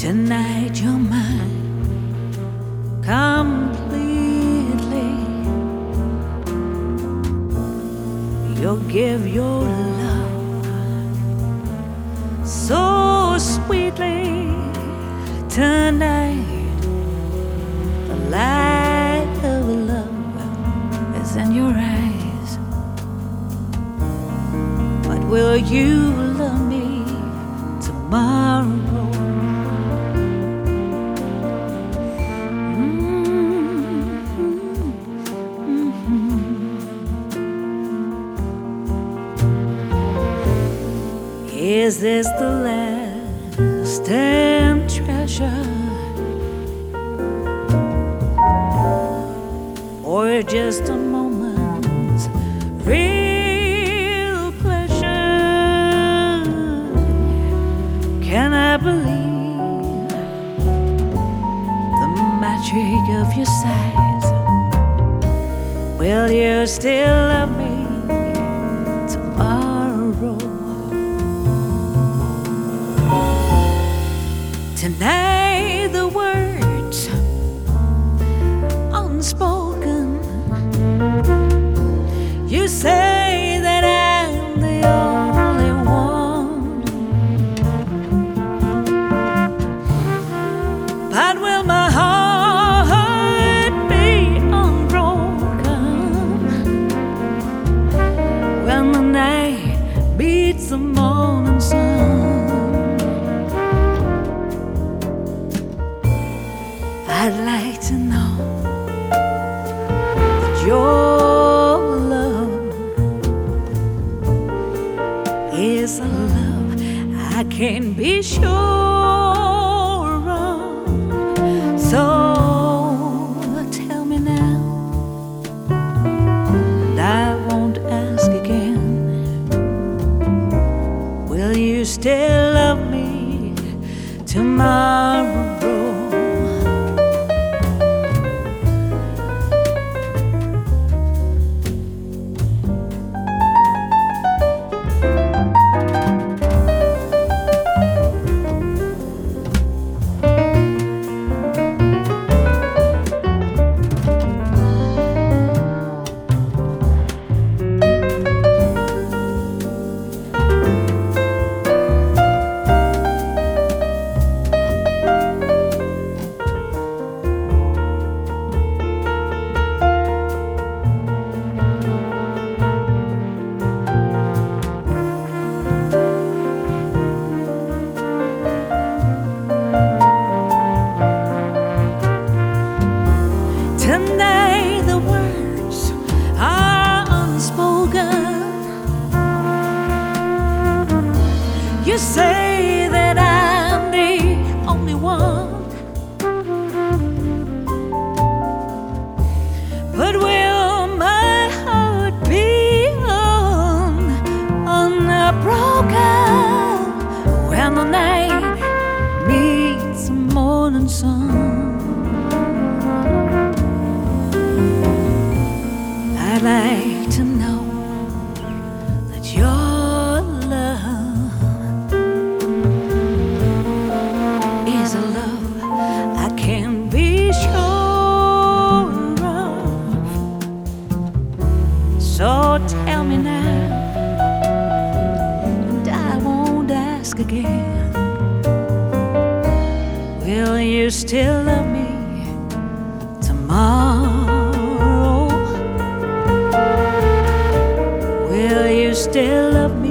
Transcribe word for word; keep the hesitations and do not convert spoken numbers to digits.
Tonight you're mine completely. You'll give your love so sweetly. Tonight the light of love is in your eyes. But will you love me tomorrow? Is this the last and treasure, or just a moment's real pleasure? Can I believe the magic of your sighs? Will you still love me tomorrow? Tonight the words unspoken, you say that I'm the only one. But will my heart be unbroken when the night beats the morning sun? I'd like to know that your love is a love I can be sure of. So tell me now, and I won't ask again. Will you still love me tomorrow? Tonight the words are unspoken. You say that I'm the only one. But will my heart be un, unbroken when the night meets the morning sun? I'd like to know that your love is a love I can be sure of. So tell me now, and I won't ask again. Will you still love me tomorrow? Will you still love me